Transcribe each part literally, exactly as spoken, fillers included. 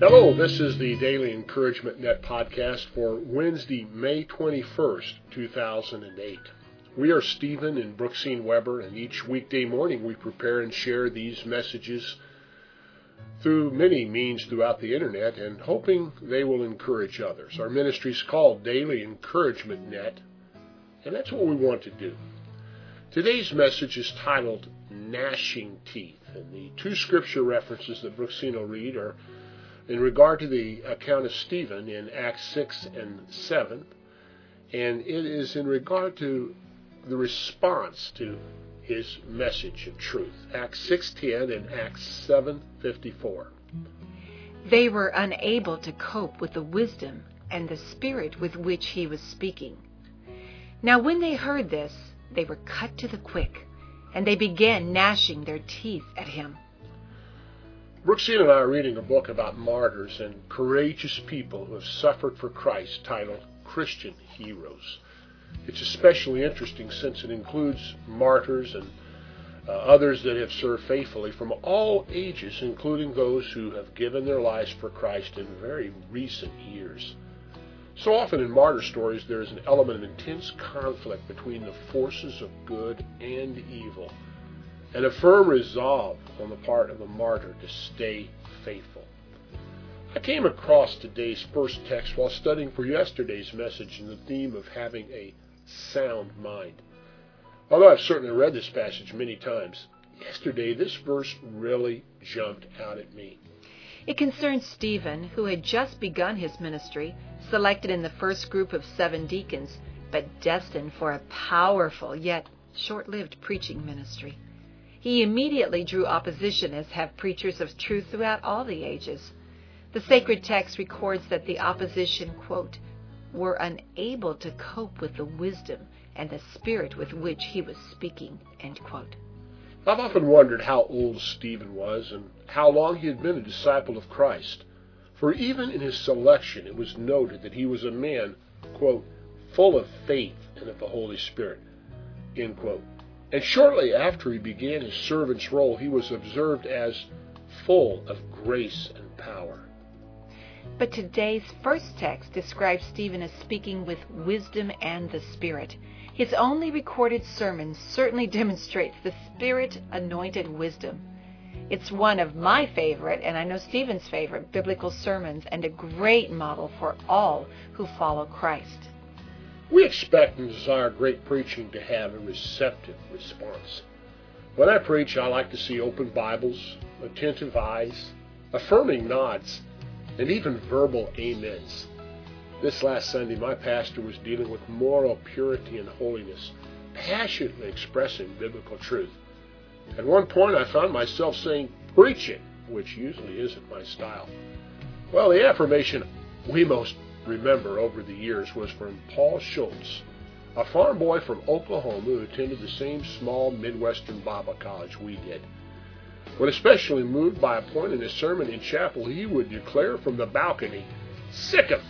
Hello, this is the Daily Encouragement Net podcast for Wednesday, May twenty-first, two thousand eight. We are Stephen and Brooksine Weber, and each weekday morning we prepare and share these messages through many means throughout the internet and hoping they will encourage others. Our ministry is called Daily Encouragement Net, and that's what we want to do. Today's message is titled Gnashing Teeth, and the two scripture references that Brooksine will read are in regard to the account of Stephen in Acts six and seven, and it is in regard to the response to his message of truth. Acts six ten and Acts seven fifty-four. They were unable to cope with the wisdom and the spirit with which he was speaking. Now when they heard this, they were cut to the quick, and they began gnashing their teeth at him. Brooksine and I are reading a book about martyrs and courageous people who have suffered for Christ titled Christian Heroes. It's especially interesting since it includes martyrs and uh, others that have served faithfully from all ages, including those who have given their lives for Christ in very recent years. So often in martyr stories there is an element of intense conflict between the forces of good and evil, and a firm resolve on the part of the martyr to stay faithful. I came across today's first text while studying for yesterday's message in the theme of having a sound mind. Although I've certainly read this passage many times, yesterday this verse really jumped out at me. It concerned Stephen, who had just begun his ministry, selected in the first group of seven deacons, but destined for a powerful yet short-lived preaching ministry. He immediately drew opposition, as have preachers of truth throughout all the ages. The sacred text records that the opposition, quote, were unable to cope with the wisdom and the spirit with which he was speaking, end quote. I've often wondered how old Stephen was and how long he had been a disciple of Christ. For even in his selection it was noted that he was a man, quote, full of faith and of the Holy Spirit, end quote. And shortly after he began his servant's role, he was observed as full of grace and power. But today's first text describes Stephen as speaking with wisdom and the Spirit. His only recorded sermon certainly demonstrates the Spirit-anointed wisdom. It's one of my favorite, and I know Stephen's favorite, biblical sermons, and a great model for all who follow Christ. We expect and desire great preaching to have a receptive response. When I preach, I like to see open Bibles, attentive eyes, affirming nods, and even verbal amens. This last Sunday, my pastor was dealing with moral purity and holiness, passionately expressing biblical truth. At one point, I found myself saying, "Preach it," which usually isn't my style. Well, the affirmation we most remember over the years was from Paul Schultz, a farm boy from Oklahoma who attended the same small Midwestern Bible college we did. When especially moved by a point in his sermon in chapel, he would declare from the balcony, "Sick 'em."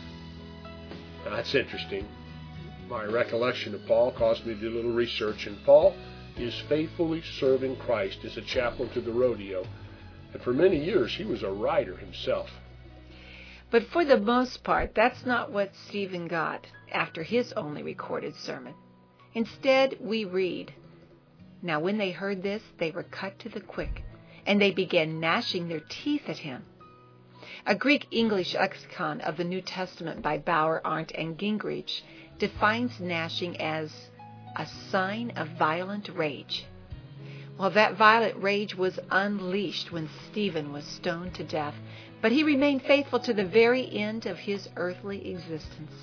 Now, that's interesting. My recollection of Paul caused me to do a little research, and Paul is faithfully serving Christ as a chaplain to the rodeo, and for many years he was a writer himself. But for the most part, that's not what Stephen got after his only recorded sermon. Instead, we read, "Now when they heard this, they were cut to the quick, and they began gnashing their teeth at him." A Greek-English lexicon of the New Testament by Bauer, Arndt, and Gingrich defines gnashing as a sign of violent rage. Well, that violent rage was unleashed when Stephen was stoned to death, but he remained faithful to the very end of his earthly existence.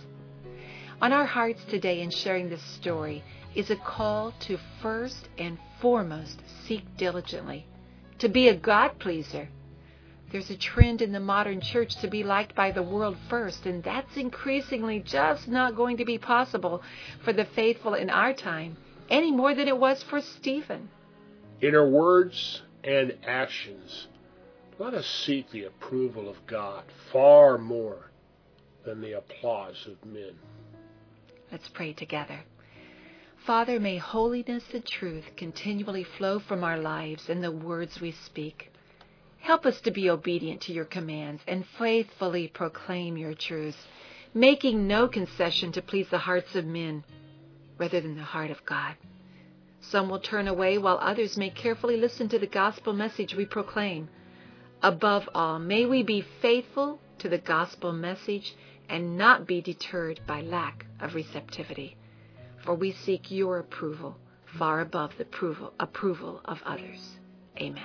On our hearts today in sharing this story is a call to first and foremost seek diligently, to be a God-pleaser. There's a trend in the modern church to be liked by the world first, and that's increasingly just not going to be possible for the faithful in our time, any more than it was for Stephen. In our words and actions, let us seek the approval of God far more than the applause of men. Let's pray together. Father, may holiness and truth continually flow from our lives and the words we speak. Help us to be obedient to your commands and faithfully proclaim your truths, making no concession to please the hearts of men rather than the heart of God. Some will turn away, while others may carefully listen to the gospel message we proclaim. Above all, may we be faithful to the gospel message and not be deterred by lack of receptivity, for we seek your approval far above the approval, approval of others. Amen.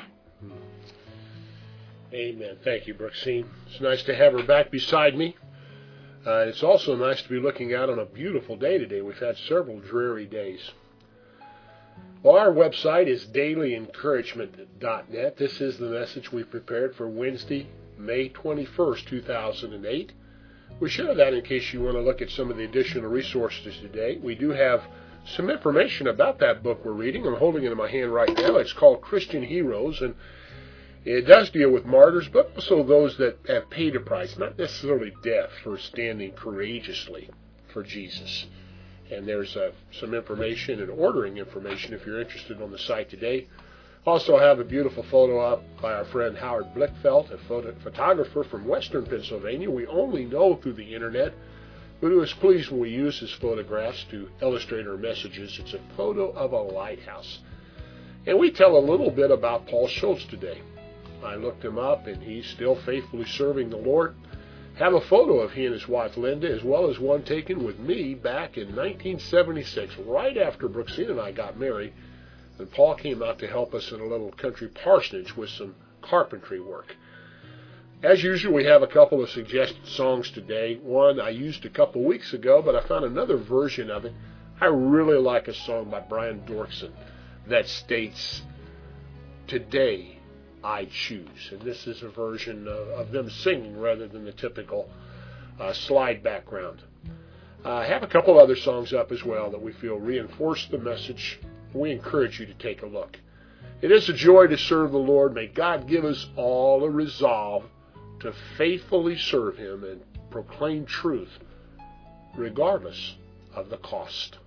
Amen. Thank you, Brooksine. It's nice to have her back beside me. Uh, it's also nice to be looking out on a beautiful day today. We've had several dreary days. Well, our website is daily encouragement dot net. This is the message we prepared for Wednesday, May twenty-first, two thousand eight. We share that in case you want to look at some of the additional resources today. We do have some information about that book we're reading. I'm holding it in my hand right now. It's called Christian Heroes, and it does deal with martyrs, but also those that have paid a price, not necessarily death, for standing courageously for Jesus. And there's uh, some information and ordering information if you're interested on the site today. Also have a beautiful photo up by our friend Howard Blickfeld, a photo- photographer from Western Pennsylvania. We only know through the internet, but it was pleased when we used his photographs to illustrate our messages. It's a photo of a lighthouse. And we tell a little bit about Paul Schultz today. I looked him up, and he's still faithfully serving the Lord. Have a photo of he and his wife Linda, as well as one taken with me back in nineteen seventy-six, right after Brooksine and I got married, and Paul came out to help us in a little country parsonage with some carpentry work. As usual, we have a couple of suggested songs today. One I used a couple weeks ago, but I found another version of it. I really like a song by Brian Dorkson that states, "Today I choose." And this is a version of, of them singing rather than the typical uh, slide background. Uh, I have a couple other songs up as well that we feel reinforce the message. We encourage you to take a look. It is a joy to serve the Lord. May God give us all a resolve to faithfully serve Him and proclaim truth regardless of the cost.